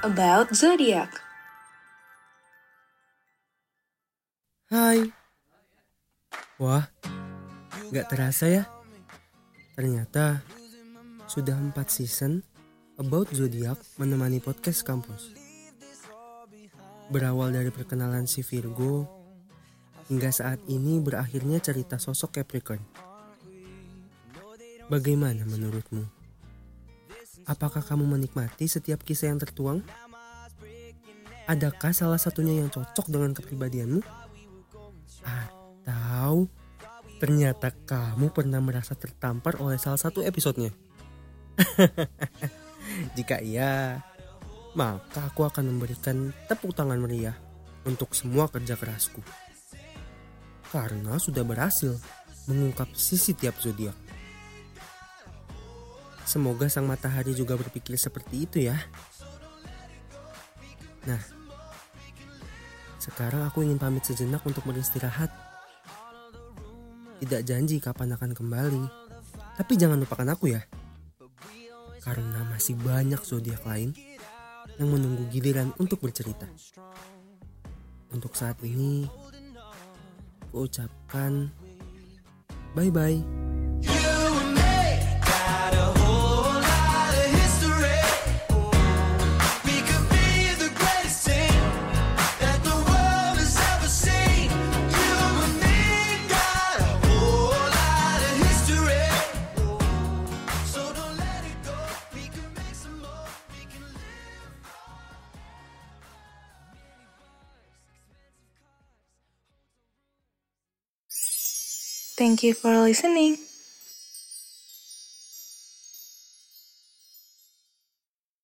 about zodiac. Hai. Wah, gak terasa ya. Ternyata sudah 4 season About Zodiac menemani podcast kampus. Berawal dari perkenalan si Virgo, hingga saat ini berakhirnya cerita sosok Capricorn. Bagaimana menurutmu? Apakah kamu menikmati setiap kisah yang tertuang? Adakah salah satunya yang cocok dengan kepribadianmu? Atau ternyata kamu pernah merasa tertampar oleh salah satu episodenya? Jika iya, maka aku akan memberikan tepuk tangan meriah untuk semua kerja kerasku. Karena sudah berhasil mengungkap sisi tiap zodiak. Semoga sang matahari juga berpikir seperti itu ya. Nah, sekarang aku ingin pamit sejenak untuk beristirahat. Tidak janji kapan akan kembali, tapi jangan lupakan aku ya. Karena masih banyak zodiak lain yang menunggu giliran untuk bercerita. Untuk saat ini, aku ucapkan bye-bye. Thank you for listening.